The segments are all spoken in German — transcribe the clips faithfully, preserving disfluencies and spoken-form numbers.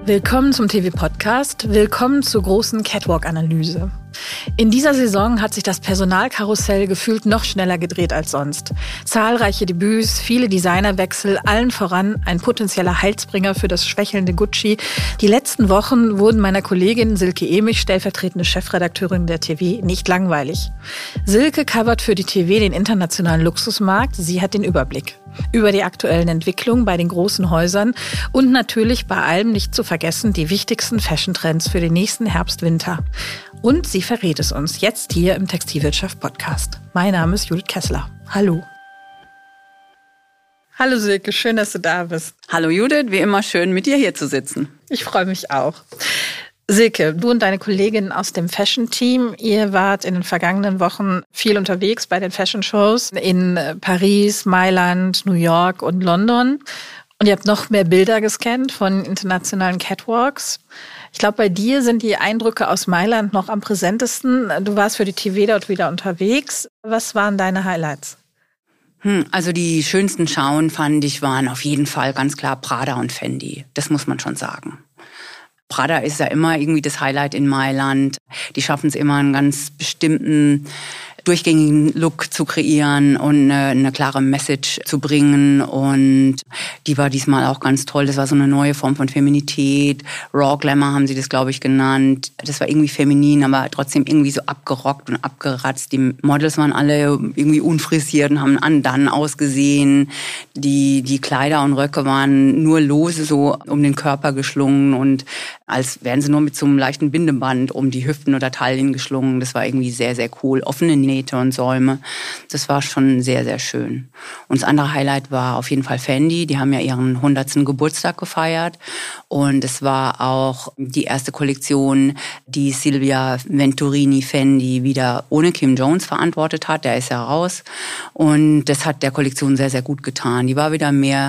Willkommen zum T V-Podcast, willkommen zur großen Catwalk-Analyse. In dieser Saison hat sich das Personalkarussell gefühlt noch schneller gedreht als sonst. Zahlreiche Debüts, viele Designerwechsel, allen voran ein potenzieller Heilsbringer für das schwächelnde Gucci. Die letzten Wochen wurden meiner Kollegin Silke Emich, stellvertretende Chefredakteurin der T V, nicht langweilig. Silke covert für die T V den internationalen Luxusmarkt, sie hat den Überblick über die aktuellen Entwicklungen bei den großen Häusern und natürlich bei allem nicht zu vergessen die wichtigsten Fashion-Trends für den nächsten Herbst-Winter. Und sie verrät es uns jetzt hier im Textilwirtschaft-Podcast. Mein Name ist Judith Kessler. Hallo. Hallo Silke, schön, dass du da bist. Hallo Judith, wie immer schön, mit dir hier zu sitzen. Ich freue mich auch. Silke, du und deine Kollegin aus dem Fashion-Team, ihr wart in den vergangenen Wochen viel unterwegs bei den Fashion-Shows in Paris, Mailand, New York und London. Und ihr habt noch mehr Bilder gescannt von internationalen Catwalks. Ich glaube, bei dir sind die Eindrücke aus Mailand noch am präsentesten. Du warst für die T V dort wieder unterwegs. Was waren deine Highlights? Hm, also die schönsten Schauen, fand ich, waren auf jeden Fall ganz klar Prada und Fendi. Das muss man schon sagen. Prada ist ja immer irgendwie das Highlight in Mailand. Die schaffen es immer, einen ganz bestimmten durchgängigen Look zu kreieren und eine, eine klare Message zu bringen. Und die war diesmal auch ganz toll. Das war so eine neue Form von Feminität. Raw Glamour haben sie das, glaube ich, genannt. Das war irgendwie feminin, aber trotzdem irgendwie so abgerockt und abgeratzt. Die Models waren alle irgendwie unfrisiert und haben dann ausgesehen. Die, die Kleider und Röcke waren nur lose so um den Körper geschlungen und als wären sie nur mit so einem leichten Bindeband um die Hüften oder Taillen geschlungen. Das war irgendwie sehr, sehr cool. Offene Nähte und Säume. Das war schon sehr, sehr schön. Und das andere Highlight war auf jeden Fall Fendi. Die haben ja ihren hundertsten Geburtstag gefeiert. Und es war auch die erste Kollektion, die Silvia Venturini Fendi wieder ohne Kim Jones verantwortet hat. Der ist ja raus. Und das hat der Kollektion sehr, sehr gut getan. Die war wieder mehr,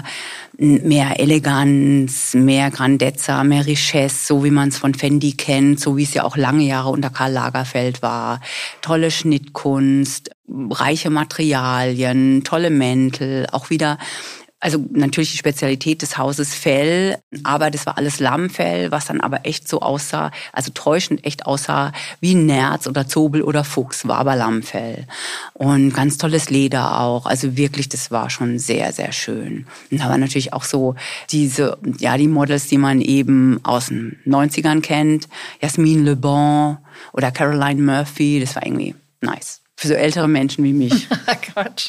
mehr Eleganz, mehr Grandezza, mehr Richesse, so wie man es von Fendi kennt, so wie es ja auch lange Jahre unter Karl Lagerfeld war. Tolle Schnittkunst, reiche Materialien, tolle Mäntel, auch wieder, also natürlich die Spezialität des Hauses Fell, aber das war alles Lammfell, was dann aber echt so aussah, also täuschend echt aussah wie Nerz oder Zobel oder Fuchs, war aber Lammfell. Und ganz tolles Leder auch, also wirklich, das war schon sehr, sehr schön. Und da war natürlich auch so diese, ja, die Models, die man eben aus den neunzigern kennt, Jasmin Le Bon oder Caroline Murphy, das war irgendwie nice. Für so ältere Menschen wie mich. Quatsch.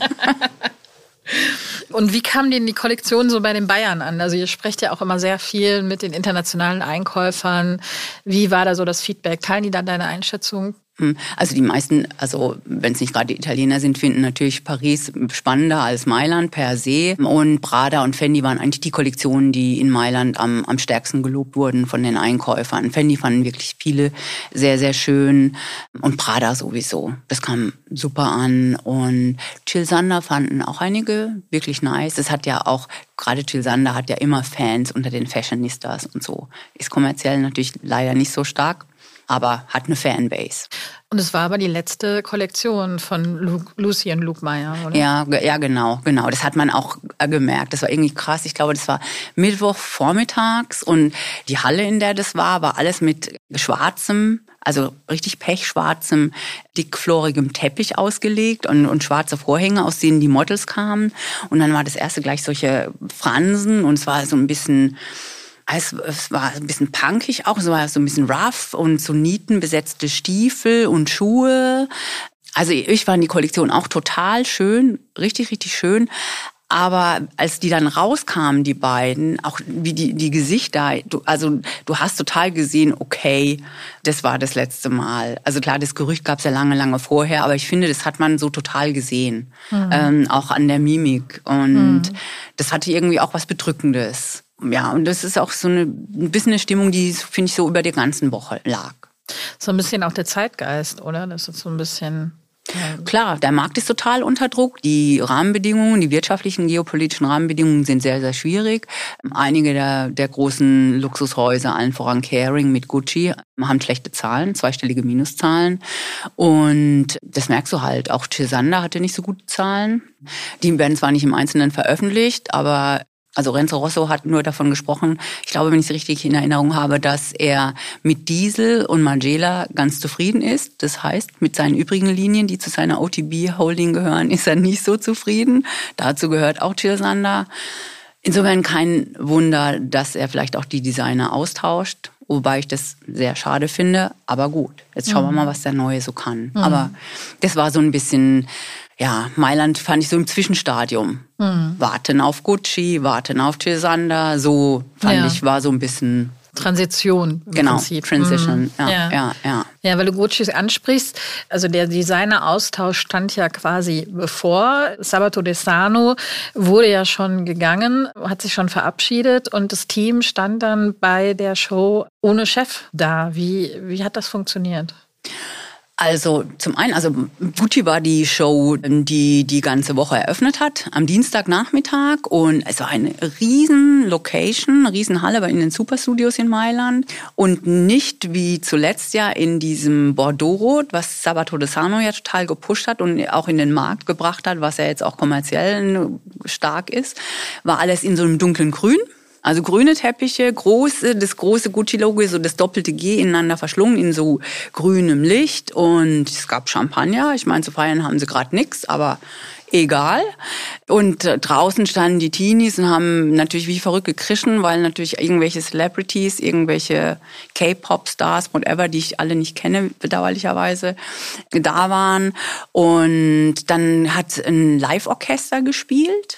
Und wie kam denn die Kollektion so bei den Bayern an? Also ihr sprecht ja auch immer sehr viel mit den internationalen Einkäufern. Wie war da so das Feedback? Teilen die dann deine Einschätzung? Also die meisten, also wenn es nicht gerade die Italiener sind, finden natürlich Paris spannender als Mailand per se. Und Prada und Fendi waren eigentlich die Kollektionen, die in Mailand am, am stärksten gelobt wurden von den Einkäufern. Fendi fanden wirklich viele sehr, sehr schön. Und Prada sowieso. Das kam super an. Und Jil Sander fanden auch einige wirklich nice. Das hat ja auch, gerade Jil Sander hat ja immer Fans unter den Fashionistas und so. Ist kommerziell natürlich leider nicht so stark, aber hat eine Fanbase. Und es war aber die letzte Kollektion von Luke, Lucy und Luke Meyer, oder? Ja, ja, genau, genau. Das hat man auch gemerkt. Das war irgendwie krass. Ich glaube, das war Mittwoch vormittags und die Halle, in der das war, war alles mit schwarzem, also richtig pechschwarzem, dickflorigem Teppich ausgelegt und, und schwarze Vorhänge, aus denen die Models kamen. Und dann war das erste gleich solche Fransen und es war so ein bisschen... Es, es war ein bisschen punkig auch, es war so ein bisschen rough und so nietenbesetzte Stiefel und Schuhe. Also ich fand die Kollektion auch total schön, richtig, richtig schön. Aber als die dann rauskamen, die beiden, auch wie die, die Gesichter, du, also du hast total gesehen, okay, das war das letzte Mal. Also klar, das Gerücht gab es ja lange, lange vorher, aber ich finde, das hat man so total gesehen, mhm. ähm, auch an der Mimik. Und mhm. das hatte irgendwie auch was Bedrückendes. Ja, und das ist auch so eine, ein bisschen eine Stimmung, die, finde ich, so über der ganzen Woche lag. So ein bisschen auch der Zeitgeist, oder? Das ist so ein bisschen... Ja. Klar, der Markt ist total unter Druck. Die Rahmenbedingungen, die wirtschaftlichen, geopolitischen Rahmenbedingungen sind sehr, sehr schwierig. Einige der, der großen Luxushäuser, allen voran Kering mit Gucci, haben schlechte Zahlen, zweistellige Minuszahlen. Und das merkst du halt. Auch Jil Sander hatte nicht so gute Zahlen. Die werden zwar nicht im Einzelnen veröffentlicht, aber Also Renzo Rosso hat nur davon gesprochen, ich glaube, wenn ich es richtig in Erinnerung habe, dass er mit Diesel und Margiela ganz zufrieden ist. Das heißt, mit seinen übrigen Linien, die zu seiner O T B-Holding gehören, ist er nicht so zufrieden. Dazu gehört auch Jil Sander. Insofern kein Wunder, dass er vielleicht auch die Designer austauscht. Wobei ich das sehr schade finde. Aber gut, jetzt schauen wir mal, was der Neue so kann. Mhm. Aber das war so ein bisschen... Ja, Mailand fand ich so im Zwischenstadium. Mhm. Warten auf Gucci, warten auf Jil Sander, so fand ja. ich, war so ein bisschen... Transition im genau, Prinzip. Transition, mhm. ja, ja. ja, ja. Ja, weil du Gucci ansprichst, also der Designer-Austausch stand ja quasi bevor. Sabato De Sarno wurde ja schon gegangen, hat sich schon verabschiedet und das Team stand dann bei der Show ohne Chef da. Wie, wie hat das funktioniert? Also zum einen, also Gucci war die Show, die die ganze Woche eröffnet hat, am Dienstagnachmittag, und es war eine riesen Location, eine riesen Halle in den Superstudios in Mailand und nicht wie zuletzt ja in diesem Bordeaux-Rot, was Sabato De Sarno ja total gepusht hat und auch in den Markt gebracht hat, was ja jetzt auch kommerziell stark ist, war alles in so einem dunklen Grün. Also grüne Teppiche, große, das große Gucci-Logo, so das doppelte G ineinander verschlungen in so grünem Licht. Und es gab Champagner. Ich meine, zu feiern haben sie gerade nichts, aber egal. Und draußen standen die Teenies und haben natürlich wie verrückt gekrischen, weil natürlich irgendwelche Celebrities, irgendwelche K-Pop-Stars, whatever, die ich alle nicht kenne, bedauerlicherweise, da waren. Und dann hat ein Live-Orchester gespielt.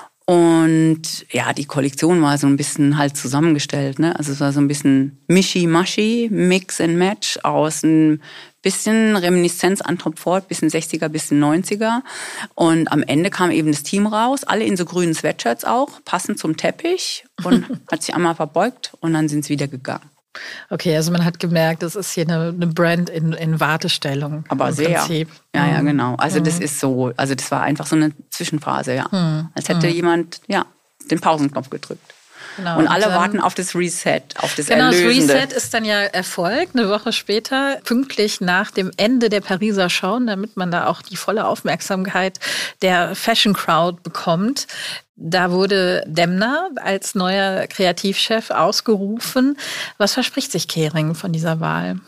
Und ja, die Kollektion war so ein bisschen halt zusammengestellt, ne? Also es war so ein bisschen Mischi-Maschi, Mix and Match aus ein bisschen Reminiszenz an Tom Ford, bisschen sechziger, bisschen neunziger. Und am Ende kam eben das Team raus, alle in so grünen Sweatshirts auch, passend zum Teppich, und hat sich einmal verbeugt und dann sind sie wieder gegangen. Okay, also man hat gemerkt, das ist hier eine, eine Brand in, in Wartestellung. Aber im sehr. Prinzip. Ja, ja, genau. Also mhm. das ist so, also das war einfach so eine Zwischenphase, ja. Mhm. Als hätte mhm. jemand, ja, den Pausenknopf gedrückt. Genau, und alle und dann, warten auf das Reset, auf das genau, Erlösende. Das Reset ist dann ja erfolgt, eine Woche später, pünktlich nach dem Ende der Pariser Show, damit man da auch die volle Aufmerksamkeit der Fashion Crowd bekommt. Da wurde Demna als neuer Kreativchef ausgerufen. Was verspricht sich Kering von dieser Wahl?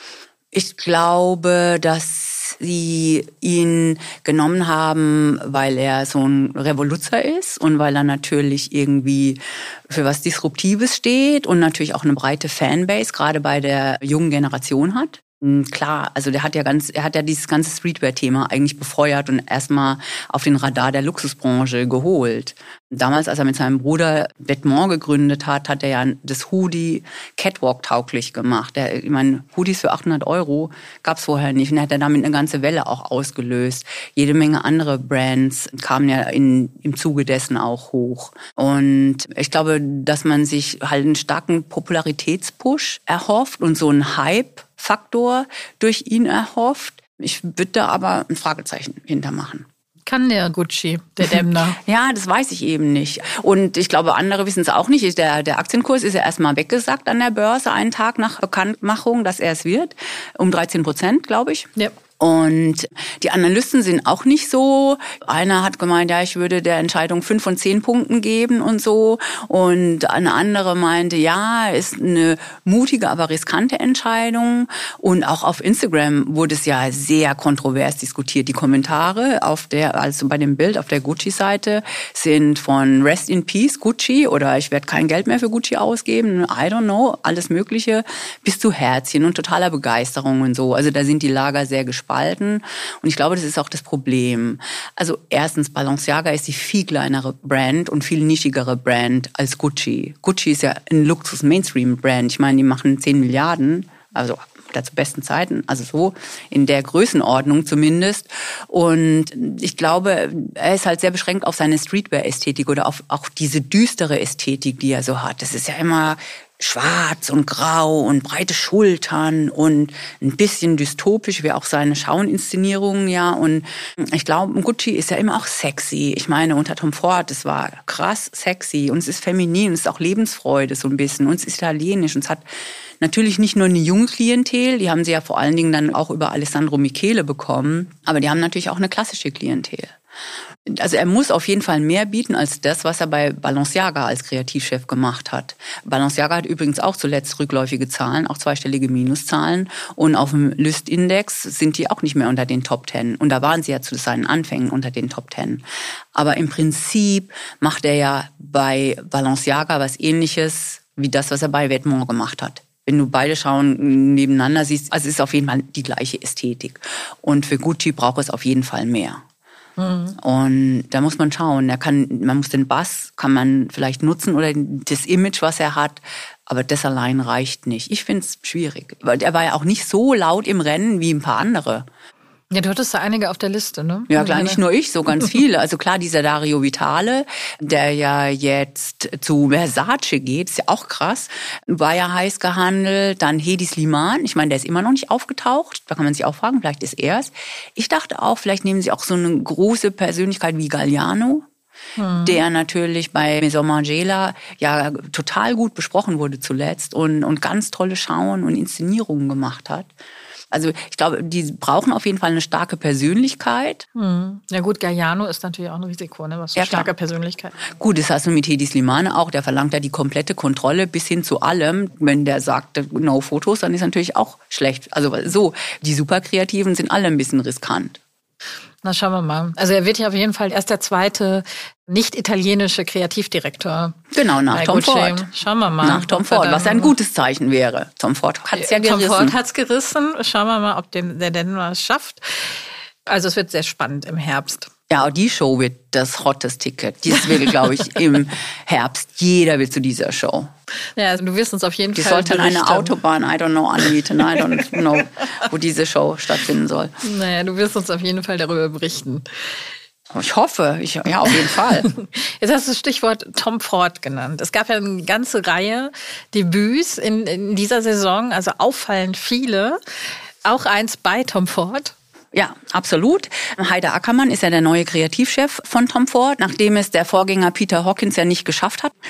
Ich glaube, dass sie ihn genommen haben, weil er so ein Revoluzer ist und weil er natürlich irgendwie für was Disruptives steht und natürlich auch eine breite Fanbase, gerade bei der jungen Generation hat. Klar, also der hat ja ganz, er hat ja dieses ganze Streetwear-Thema eigentlich befeuert und erstmal auf den Radar der Luxusbranche geholt. Damals, als er mit seinem Bruder Vetements gegründet hat, hat er ja das Hoodie Catwalk-tauglich gemacht. Der, ich meine, Hoodies für achthundert Euro gab's vorher nicht. Und er hat er damit eine ganze Welle auch ausgelöst. Jede Menge andere Brands kamen ja in, im Zuge dessen auch hoch. Und ich glaube, dass man sich halt einen starken Popularitätspush erhofft und so einen Hype-Faktor durch ihn erhofft. Ich würde da aber ein Fragezeichen hintermachen. Kann der Gucci, der Demna? Ja, das weiß ich eben nicht. Und ich glaube, andere wissen es auch nicht. Der, der Aktienkurs ist ja erstmal weggesackt an der Börse, einen Tag nach Bekanntmachung, dass er es wird. Um dreizehn Prozent, glaube ich. Ja. Und die Analysten sind auch nicht so. Einer hat gemeint, ja, ich würde der Entscheidung fünf von zehn Punkten geben und so. Und eine andere meinte, ja, ist eine mutige, aber riskante Entscheidung. Und auch auf Instagram wurde es ja sehr kontrovers diskutiert. Die Kommentare auf der, also bei dem Bild auf der Gucci-Seite sind von Rest in Peace Gucci oder ich werde kein Geld mehr für Gucci ausgeben. I don't know, alles Mögliche, bis zu Herzchen und totaler Begeisterung und so. Also da sind die Lager sehr gespalten. Und ich glaube, das ist auch das Problem. Also erstens, Balenciaga ist die viel kleinere Brand und viel nischigere Brand als Gucci. Gucci ist ja ein Luxus-Mainstream-Brand. Ich meine, die machen zehn Milliarden, also oder zu besten Zeiten, also so in der Größenordnung zumindest. Und ich glaube, er ist halt sehr beschränkt auf seine Streetwear-Ästhetik oder auf auch diese düstere Ästhetik, die er so hat. Das ist ja immer schwarz und grau und breite Schultern und ein bisschen dystopisch, wie auch seine Schaueninszenierungen, ja. Und ich glaube, Gucci ist ja immer auch sexy. Ich meine, unter Tom Ford, das war krass sexy und es ist feminin, es ist auch Lebensfreude so ein bisschen und es ist italienisch und es hat natürlich nicht nur eine junge Klientel, die haben sie ja vor allen Dingen dann auch über Alessandro Michele bekommen, aber die haben natürlich auch eine klassische Klientel. Also er muss auf jeden Fall mehr bieten als das, was er bei Balenciaga als Kreativchef gemacht hat. Balenciaga hat übrigens auch zuletzt rückläufige Zahlen, auch zweistellige Minuszahlen. Und auf dem Lyst-Index sind die auch nicht mehr unter den Top Ten. Und da waren sie ja zu seinen Anfängen unter den Top Ten. Aber im Prinzip macht er ja bei Balenciaga was Ähnliches wie das, was er bei Vetements gemacht hat. Wenn du beide Schauen nebeneinander siehst, also es ist auf jeden Fall die gleiche Ästhetik. Und für Gucci braucht es auf jeden Fall mehr. Mhm. Und da muss man schauen. Er kann, man muss den Bass, kann man vielleicht nutzen oder das Image, was er hat. Aber das allein reicht nicht. Ich finde es schwierig. Weil er war ja auch nicht so laut im Rennen wie ein paar andere. Ja, du hattest da einige auf der Liste, ne? Ja, klar, nicht nur ich, so ganz viele. Also klar, dieser Dario Vitale, der ja jetzt zu Versace geht, ist ja auch krass, war ja heiß gehandelt. Dann Hedi Slimane, ich meine, der ist immer noch nicht aufgetaucht. Da kann man sich auch fragen, vielleicht ist er es. Ich dachte auch, vielleicht nehmen sie auch so eine große Persönlichkeit wie Galliano, hm. der natürlich bei Maison Margiela ja total gut besprochen wurde zuletzt und, und ganz tolle Schauen und Inszenierungen gemacht hat. Also ich glaube, die brauchen auf jeden Fall eine starke Persönlichkeit. Hm. Ja gut, Galliano ist natürlich auch ein Risiko, ne? Was für ja, starke Persönlichkeit. Gut, das hast du mit Hedi Slimane auch. Der verlangt ja die komplette Kontrolle bis hin zu allem. Wenn der sagt, no Fotos, dann ist natürlich auch schlecht. Also so, die Superkreativen sind alle ein bisschen riskant. Na, schauen wir mal. Also er wird ja auf jeden Fall erst der zweite nicht-italienische Kreativdirektor. Genau, nach Tom Ford. Schauen wir mal. Nach Tom Ford, was ein gutes Zeichen wäre. Tom Ford hat es ja gerissen. Tom Ford hat es gerissen. Schauen wir mal, ob der denn was schafft. Also es wird sehr spannend im Herbst. Ja, die Show wird das hottest Ticket. Das will, glaube ich, im Herbst. Jeder will zu dieser Show. Ja, also du wirst uns auf jeden die Fall Die sollten eine Autobahn, I don't know, anmieten. I don't know, wo diese Show stattfinden soll. Naja, du wirst uns auf jeden Fall darüber berichten. Ich hoffe, ich, ja, auf jeden Fall. Jetzt hast du das Stichwort Tom Ford genannt. Es gab ja eine ganze Reihe Debüts in, in dieser Saison, also auffallend viele. Auch eins bei Tom Ford. Ja, absolut. Heide Ackermann ist ja der neue Kreativchef von Tom Ford, nachdem es der Vorgänger Peter Hawkins ja nicht geschafft hat.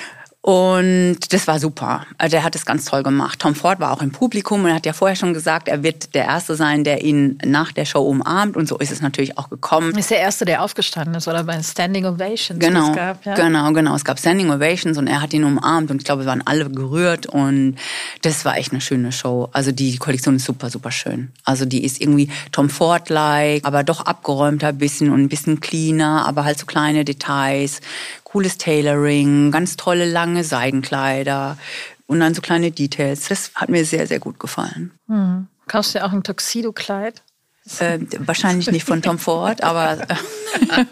Und das war super. Also er hat es ganz toll gemacht. Tom Ford war auch im Publikum und er hat ja vorher schon gesagt, er wird der Erste sein, der ihn nach der Show umarmt. Und so ist es natürlich auch gekommen. Ist der Erste, der aufgestanden ist, oder bei Standing Ovations? Genau, es gab, ja? genau, genau. Es gab Standing Ovations und er hat ihn umarmt. Und ich glaube, wir waren alle gerührt. Und das war echt eine schöne Show. Also die Kollektion ist super, super schön. Also die ist irgendwie Tom Ford-like, aber doch abgeräumter ein bisschen und ein bisschen cleaner, aber halt so kleine Details. Cooles Tailoring, ganz tolle lange Seidenkleider und dann so kleine Details. Das hat mir sehr, sehr gut gefallen. Hm. Kaufst du ja auch ein Tuxedo-Kleid? Äh, wahrscheinlich nicht von Tom Ford, aber äh,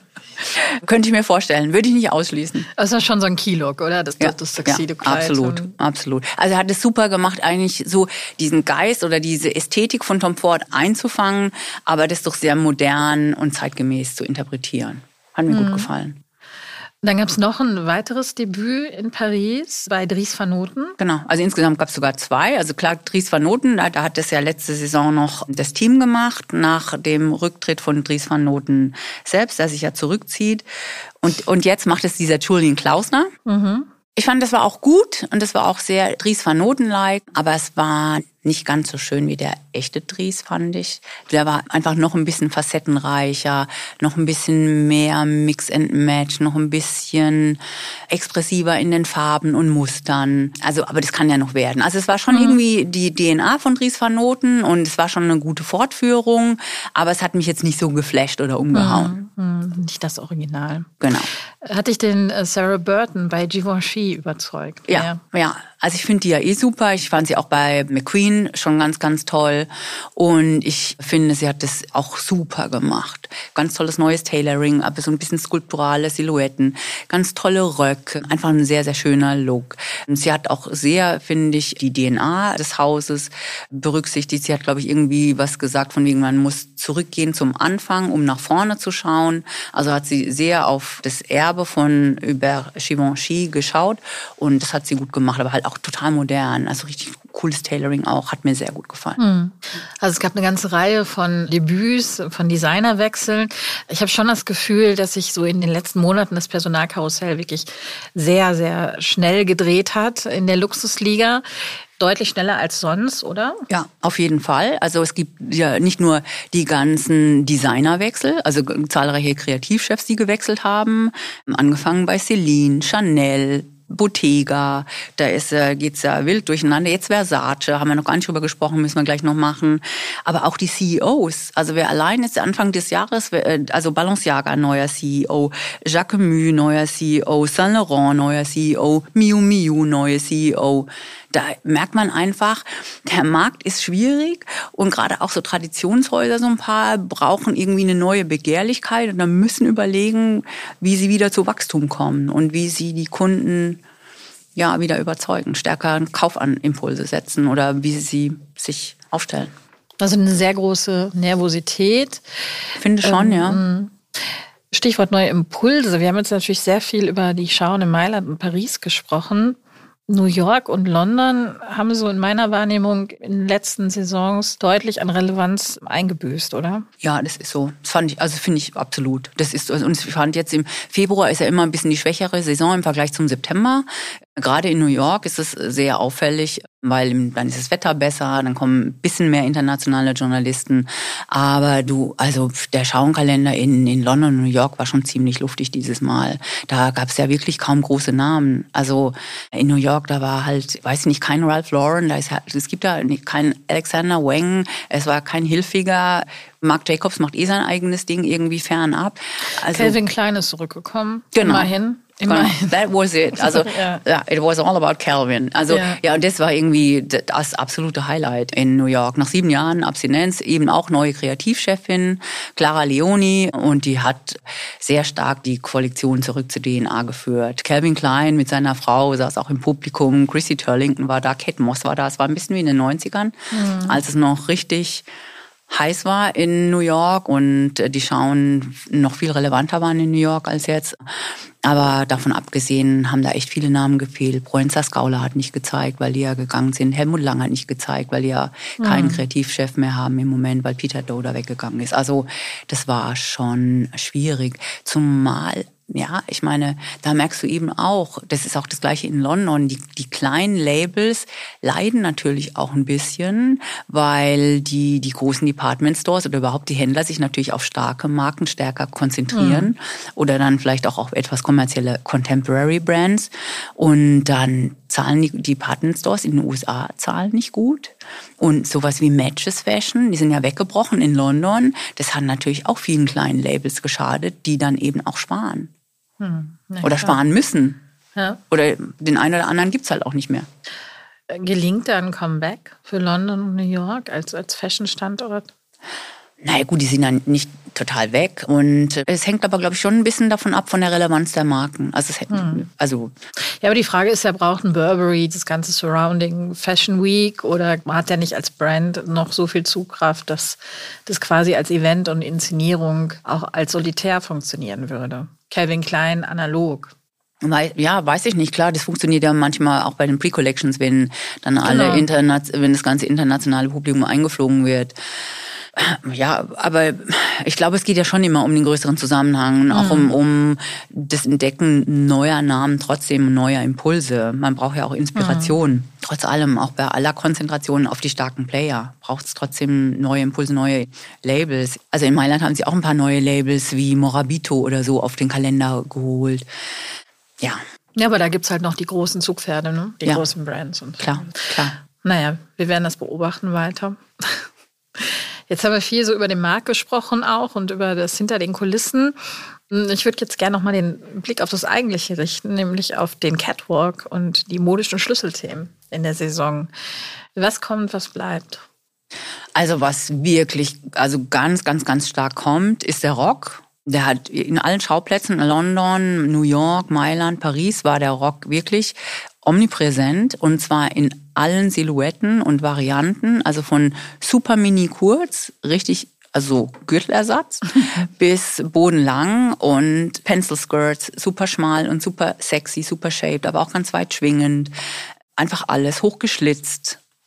könnte ich mir vorstellen. Würde ich nicht ausschließen. Das ist schon so ein Key-Look, oder? Das, ja, das Tuxedo-Kleid. Ja, absolut, absolut. Also er hat es super gemacht, eigentlich so diesen Geist oder diese Ästhetik von Tom Ford einzufangen, aber das doch sehr modern und zeitgemäß zu interpretieren. Hat mir hm. gut gefallen. Dann gab es noch ein weiteres Debüt in Paris bei Dries Van Noten. Genau, also insgesamt gab es sogar zwei. Also klar, Dries Van Noten, da, da hat das ja letzte Saison noch das Team gemacht, nach dem Rücktritt von Dries Van Noten selbst, der sich ja zurückzieht. Und, und jetzt macht es dieser Julian Klausner. Mhm. Ich fand, das war auch gut und das war auch sehr Dries Van Noten-like, aber es war nicht ganz so schön wie der echte Dries, fand ich. Der war einfach noch ein bisschen facettenreicher, noch ein bisschen mehr Mix and Match, noch ein bisschen expressiver in den Farben und Mustern. Also, aber das kann ja noch werden. Also es war schon mhm. irgendwie die D N A von Dries Van Noten und es war schon eine gute Fortführung, aber es hat mich jetzt nicht so geflasht oder umgehauen. Mhm. Mhm. Nicht das Original. Genau. Hat dich denn Sarah Burton bei Givenchy überzeugt? Ja, ja. ja. Also ich finde die ja eh super. Ich fand sie auch bei McQueen schon ganz, ganz toll. Und ich finde, sie hat das auch super gemacht. Ganz tolles neues Tailoring, aber so ein bisschen skulpturale Silhouetten. Ganz tolle Röcke. Einfach ein sehr, sehr schöner Look. Sie hat auch sehr, finde ich, die D N A des Hauses berücksichtigt. Sie hat, glaube ich, irgendwie was gesagt von wegen, man muss zurückgehen zum Anfang, um nach vorne zu schauen. Also hat sie sehr auf das Erbe von Hubert Givenchy geschaut. Und das hat sie gut gemacht, aber halt auch total modern, also richtig cooles Tailoring auch, hat mir sehr gut gefallen. Also es gab eine ganze Reihe von Debüts, von Designerwechseln. Ich habe schon das Gefühl, dass sich so in den letzten Monaten das Personalkarussell wirklich sehr, sehr schnell gedreht hat in der Luxusliga. Deutlich schneller als sonst, oder? Ja, auf jeden Fall. Also es gibt ja nicht nur die ganzen Designerwechsel, also zahlreiche Kreativchefs, die gewechselt haben, angefangen bei Celine, Chanel, Bottega, da ist, äh, geht's ja wild durcheinander. Jetzt Versace, haben wir noch gar nicht drüber gesprochen, müssen wir gleich noch machen. Aber auch die C E Os. Also wer allein jetzt Anfang des Jahres, also Balenciaga, neuer C E O, Jacquemus, neuer C E O, Saint Laurent, neuer C E O, Miu Miu, neuer C E O. Da merkt man einfach, der Markt ist schwierig und gerade auch so Traditionshäuser, so ein paar, brauchen irgendwie eine neue Begehrlichkeit und dann müssen überlegen, wie sie wieder zu Wachstum kommen und wie sie die Kunden ja wieder überzeugen, stärker Kaufimpulse setzen oder wie sie sich aufstellen. Also eine sehr große Nervosität. Finde schon, ähm, ja. Stichwort neue Impulse. Wir haben jetzt natürlich sehr viel über die Schauen in Mailand und Paris gesprochen. New York und London haben so in meiner Wahrnehmung in den letzten Saisons deutlich an Relevanz eingebüßt, oder? Ja, das ist so. Das fand ich, also finde ich absolut. Das ist, und ich fand jetzt im Februar ist ja immer ein bisschen die schwächere Saison im Vergleich zum September. Gerade in New York ist es sehr auffällig, weil dann ist das Wetter besser, dann kommen ein bisschen mehr internationale Journalisten. Aber du, also der Schauenkalender in, in London und New York war schon ziemlich luftig dieses Mal. Da gab es ja wirklich kaum große Namen. Also in New York, da war halt, weiß ich nicht, kein Ralph Lauren, da ist, es gibt da kein Alexander Wang, es war kein Hilfiger. Marc Jacobs macht eh sein eigenes Ding irgendwie fernab. Also, Calvin Klein ist zurückgekommen, genau. immerhin. Immerhin. That was it. Also, ja. yeah, it was all about Calvin. Also, ja. ja, und das war irgendwie das absolute Highlight in New York. Nach sieben Jahren Abstinenz eben auch neue Kreativchefin, Clara Leoni, und die hat sehr stark die Kollektion zurück zu D N A geführt. Calvin Klein mit seiner Frau saß auch im Publikum, Chrissy Turlington war da, Kate Moss war da. Es war ein bisschen wie in den neunzigern, mhm. als es noch richtig heiß war in New York und die Schauen noch viel relevanter waren in New York als jetzt. Aber davon abgesehen haben da echt viele Namen gefehlt. Proenza Scaula hat nicht gezeigt, weil die ja gegangen sind. Helmut Lang hat nicht gezeigt, weil die ja keinen mhm. Kreativchef mehr haben im Moment, weil Peter Doder weggegangen ist. Also das war schon schwierig. Zumal, ja, ich meine, da merkst du eben auch, das ist auch das Gleiche in London, die, die kleinen Labels leiden natürlich auch ein bisschen, weil die, die großen Department Stores oder überhaupt die Händler sich natürlich auf starke Marken stärker konzentrieren mhm. oder dann vielleicht auch auf etwas kommerzielle Contemporary Brands und dann zahlen die Department Stores in den U S A zahlen nicht gut. Und sowas wie Matches Fashion, die sind ja weggebrochen in London, das hat natürlich auch vielen kleinen Labels geschadet, die dann eben auch sparen. Hm, oder klar. sparen müssen. Ja. Oder den einen oder anderen gibt's halt auch nicht mehr. Gelingt da ein Comeback für London und New York als, als Fashion-Standort? Naja gut, die sind dann nicht total weg. Und es hängt aber, glaube ich, schon ein bisschen davon ab, von der Relevanz der Marken. Also, es, hm. also ja, aber die Frage ist ja, braucht ein Burberry das ganze Surrounding Fashion Week oder hat der nicht als Brand noch so viel Zugkraft, dass das quasi als Event und Inszenierung auch als solitär funktionieren würde? Calvin Klein analog. Ja, weiß ich nicht. Klar, das funktioniert ja manchmal auch bei den Pre-Collections, wenn dann alle genau. Interna- wenn das ganze internationale Publikum eingeflogen wird. Ja, aber ich glaube, es geht ja schon immer um den größeren Zusammenhang und auch um, um das Entdecken neuer Namen, trotzdem neuer Impulse. Man braucht ja auch Inspiration. Mhm. Trotz allem, auch bei aller Konzentration auf die starken Player, braucht es trotzdem neue Impulse, neue Labels. Also in Mailand haben sie auch ein paar neue Labels wie Morabito oder so auf den Kalender geholt. Ja. Ja, aber da gibt's halt noch die großen Zugpferde, ne? Die ja. großen Brands. Und klar, klar. Naja, wir werden das beobachten weiter. Jetzt haben wir viel so über den Markt gesprochen auch und über das hinter den Kulissen. Ich würde jetzt gerne nochmal den Blick auf das Eigentliche richten, nämlich auf den Catwalk und die modischen Schlüsselthemen in der Saison. Was kommt, was bleibt? Also was wirklich, also ganz, ganz, ganz stark kommt, ist der Rock. Der hat in allen Schauplätzen, London, New York, Mailand, Paris, war der Rock wirklich omnipräsent und zwar in allen Silhouetten und Varianten, also von super mini kurz, richtig, also Gürtelersatz, bis bodenlang und Pencil Skirts, super schmal und super sexy, super shaped, aber auch ganz weit schwingend. Einfach alles hochgeschlitzt.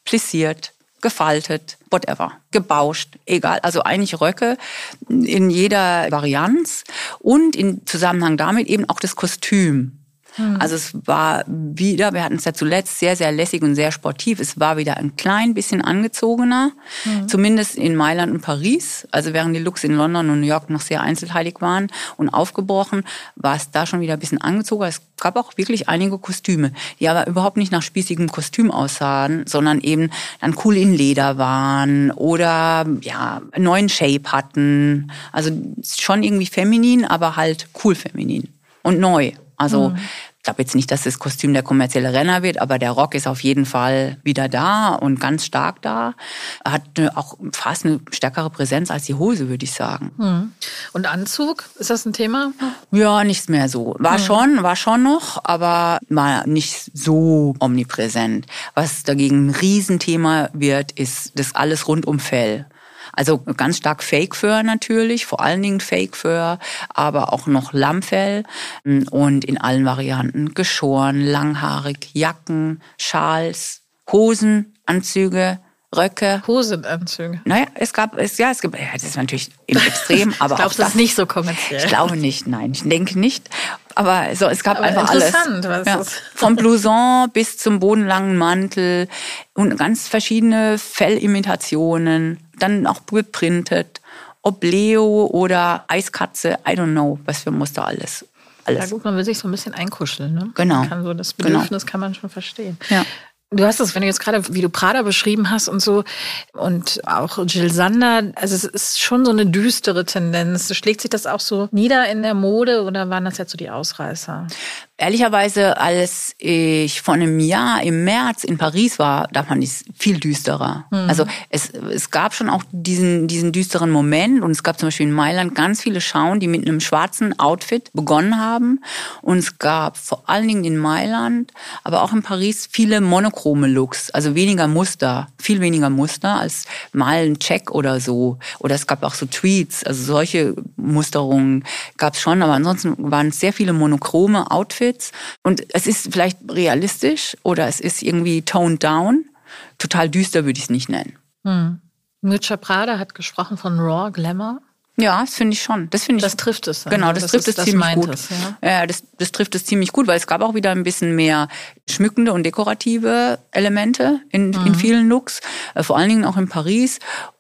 plissiert, gefaltet, whatever, gebauscht, egal. Also eigentlich Röcke in jeder Varianz und in Zusammenhang damit eben auch das Kostüm. Hm. Also es war wieder, wir hatten es ja zuletzt sehr, sehr lässig und sehr sportiv. Es war wieder ein klein bisschen angezogener, hm. zumindest in Mailand und Paris. Also während die Looks in London und New York noch sehr einzelteilig waren und aufgebrochen, war es da schon wieder ein bisschen angezogen. Es gab auch wirklich einige Kostüme, die aber überhaupt nicht nach spießigem Kostüm aussahen, sondern eben dann cool in Leder waren oder ja einen neuen Shape hatten. Also schon irgendwie feminin, aber halt cool feminin und neu. Also mhm. ich glaube jetzt nicht, dass das Kostüm der kommerzielle Renner wird, aber der Rock ist auf jeden Fall wieder da und ganz stark da. Hat auch fast eine stärkere Präsenz als die Hose, würde ich sagen. Mhm. Und Anzug, ist das ein Thema? Ja, nichts mehr so. War mhm. schon, war schon noch, aber war nicht so omnipräsent. Was dagegen ein Riesenthema wird, ist das alles rund um Fell. Also ganz stark Fake-Fur natürlich, vor allen Dingen Fake-Fur, aber auch noch Lammfell und in allen Varianten geschoren, langhaarig, Jacken, Schals, Hosen, Anzüge, Röcke. Hosenanzüge. Naja, es gab, es, ja, es gibt, ja, das ist natürlich im Extrem, aber ich glaube, das ist nicht so kommerziell. Ich glaube nicht, nein, ich denke nicht. Aber so, es gab aber einfach alles. Interessant, was ja. ist. Vom Blouson bis zum bodenlangen Mantel und ganz verschiedene Fellimitationen, dann auch geprintet, ob Leo oder Eiskatze, I don't know, was für Muster alles. alles. Ja gut, man will sich so ein bisschen einkuscheln, ne? Genau. Man kann so das Bedürfnis genau. kann man schon verstehen. Ja. Du hast es, wenn du jetzt gerade, wie du Prada beschrieben hast und so und auch Jil Sander, also es ist schon so eine düstere Tendenz. Schlägt sich das auch so nieder in der Mode oder waren das jetzt so die Ausreißer? Ehrlicherweise, als ich vor einem Jahr im März in Paris war, da fand ich es viel düsterer. Mhm. Also es, es gab schon auch diesen, diesen düsteren Moment und es gab zum Beispiel in Mailand ganz viele Schauen, die mit einem schwarzen Outfit begonnen haben und es gab vor allen Dingen in Mailand, aber auch in Paris viele monochrome Looks, also weniger Muster, viel weniger Muster als mal ein Check oder so. Oder es gab auch so Tweets, also solche Musterungen gab es schon, aber ansonsten waren es sehr viele monochrome Outfits. Und es ist vielleicht realistisch oder es ist irgendwie toned down. Total düster würde ich es nicht nennen. Hm. Miuccia Prada hat gesprochen von Raw Glamour. Ja, das finde ich schon. Das finde ich. Das trifft es. Genau, das, das trifft ist, es ziemlich gut. Es, ja, ja das, das trifft es ziemlich gut, weil es gab auch wieder ein bisschen mehr schmückende und dekorative Elemente in, mhm. in vielen Looks, vor allen Dingen auch in Paris.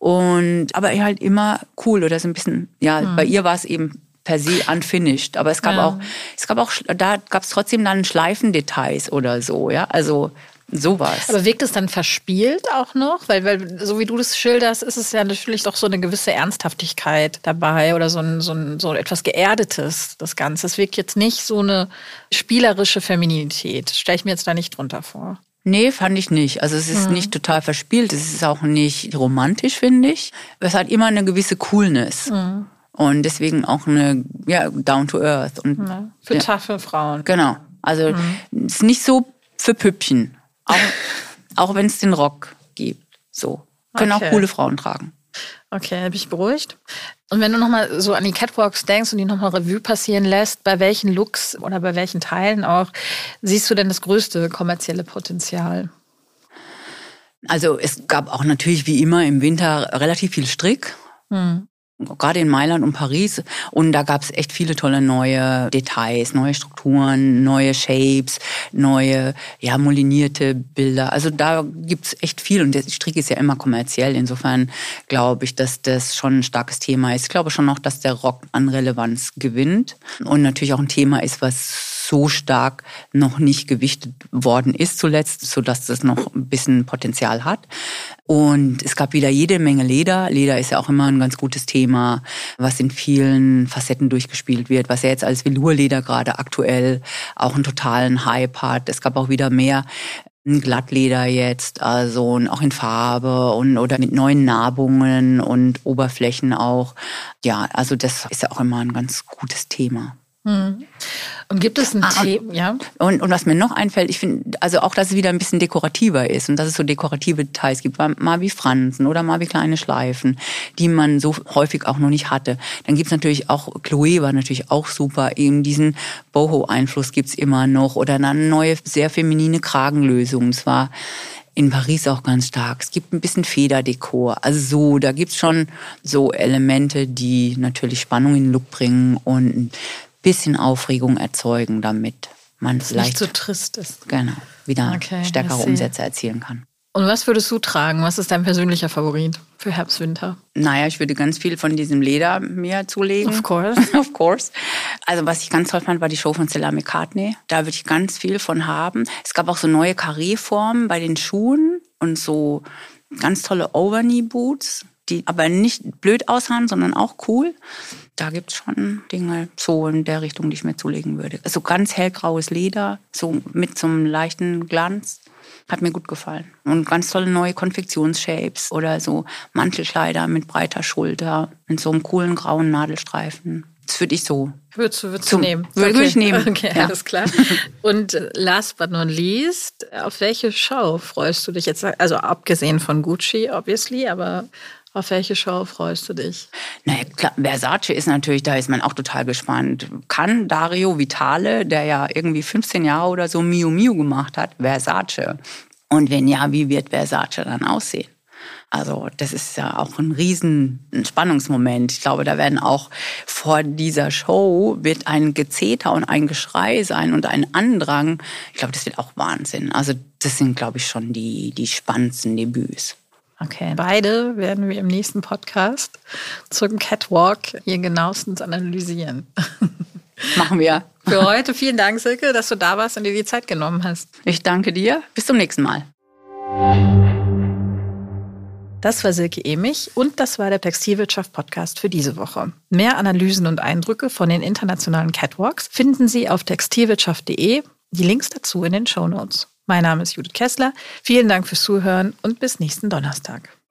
Und aber halt immer cool oder so ein bisschen. Ja, mhm. bei ihr war es eben per se unfinished, aber es gab ja. auch, es gab auch, da gab es trotzdem dann Schleifendetails oder so, ja, also sowas. Aber wirkt es dann verspielt auch noch? Weil, weil so wie du das schilderst, ist es ja natürlich doch so eine gewisse Ernsthaftigkeit dabei oder so ein, so ein so etwas Geerdetes, das Ganze. Es wirkt jetzt nicht so eine spielerische Femininität. Stelle ich mir jetzt da nicht drunter vor. Nee, fand ich nicht. Also es ist mhm. nicht total verspielt, es ist auch nicht romantisch, finde ich. Es hat immer eine gewisse Coolness. Mhm. Und deswegen auch eine, ja, down to earth. Und, ja, für ja. taffe Frauen. Genau. Also mhm. es ist nicht so für Püppchen. Auch, auch wenn es den Rock gibt. So. Können okay. auch coole Frauen tragen. Okay, da bin ich beruhigt. Und wenn du nochmal so an die Catwalks denkst und die nochmal Revue passieren lässt, bei welchen Looks oder bei welchen Teilen auch, siehst du denn das größte kommerzielle Potenzial? Also es gab auch natürlich wie immer im Winter relativ viel Strick. Mhm. Gerade in Mailand und Paris. Und da gab es echt viele tolle neue Details, neue Strukturen, neue Shapes, neue, ja, molinierte Bilder. Also da gibt's echt viel. Und der Strick ist ja immer kommerziell. Insofern glaube ich, dass das schon ein starkes Thema ist. Ich glaube schon noch, dass der Rock an Relevanz gewinnt. Und natürlich auch ein Thema ist, was so stark noch nicht gewichtet worden ist zuletzt, sodass das noch ein bisschen Potenzial hat. Und es gab wieder jede Menge Leder. Leder ist ja auch immer ein ganz gutes Thema, was in vielen Facetten durchgespielt wird, was ja jetzt als Velourleder gerade aktuell auch einen totalen Hype hat. Es gab auch wieder mehr Glattleder jetzt, also auch in Farbe und oder mit neuen Narbungen und Oberflächen auch. Ja, also das ist ja auch immer ein ganz gutes Thema. Hm. Und gibt es ein ah, Thema, ja? Und, und was mir noch einfällt, ich finde, also auch, dass es wieder ein bisschen dekorativer ist und dass es so dekorative Details gibt, mal wie Fransen oder mal wie kleine Schleifen, die man so häufig auch noch nicht hatte. Dann gibt's natürlich auch, Chloé war natürlich auch super, eben diesen Boho-Einfluss gibt's immer noch oder eine neue, sehr feminine Kragenlösung. Es war In Paris auch ganz stark. Es gibt ein bisschen Federdekor. Also so, da gibt's schon so Elemente, die natürlich Spannung in den Look bringen und ein bisschen Aufregung erzeugen, damit man es vielleicht nicht so trist ist. Genau, wieder Okay, stärkere I see. Umsätze erzielen kann. Und was würdest du tragen? Was ist dein persönlicher Favorit für Herbst, Winter? Naja, ich würde ganz viel von diesem Leder mir zulegen. Of course. Of course. Also was ich ganz toll fand, war die Show von Stella McCartney. Da würde ich ganz viel von haben. Es gab auch so neue Carré-Formen bei den Schuhen und so ganz tolle Overknee-Boots, die aber nicht blöd aussahen, sondern auch cool. Da gibt's schon Dinge so in der Richtung, die ich mir zulegen würde. So ganz hellgraues Leder, so mit so einem leichten Glanz. Hat mir gut gefallen. Und ganz tolle neue Konfektionsshapes oder so Mantelkleider mit breiter Schulter, mit so einem coolen grauen Nadelstreifen. Das würde ich so. Würdest du, würdest Zum, du nehmen? Würde okay. ich nehmen. Okay, ja. Alles klar. Und last but not least, auf welche Show freust du dich jetzt? Also abgesehen von Gucci, obviously, aber auf welche Show freust du dich? Naja, klar, Versace ist natürlich, da ist man auch total gespannt. Kann Dario Vitale, der ja irgendwie fünfzehn Jahre oder so Miu Miu gemacht hat, Versace? Und wenn ja, wie wird Versace dann aussehen? Also das ist ja auch ein riesen Spannungsmoment. Ich glaube, da werden auch vor dieser Show wird ein Gezeter und ein Geschrei sein und ein Andrang. Ich glaube, das wird auch Wahnsinn. Also das sind, glaube ich, schon die, die spannendsten Debüts. Okay, beide werden wir im nächsten Podcast zum Catwalk hier genauestens analysieren. Machen wir. Für heute vielen Dank, Silke, dass du da warst und dir die Zeit genommen hast. Ich danke dir. Bis zum nächsten Mal. Das war Silke Emich und das war der Textilwirtschaft-Podcast für diese Woche. Mehr Analysen und Eindrücke von den internationalen Catwalks finden Sie auf textilwirtschaft punkt de. Die Links dazu in den Shownotes. Mein Name ist Judith Kessler. Vielen Dank fürs Zuhören und bis nächsten Donnerstag.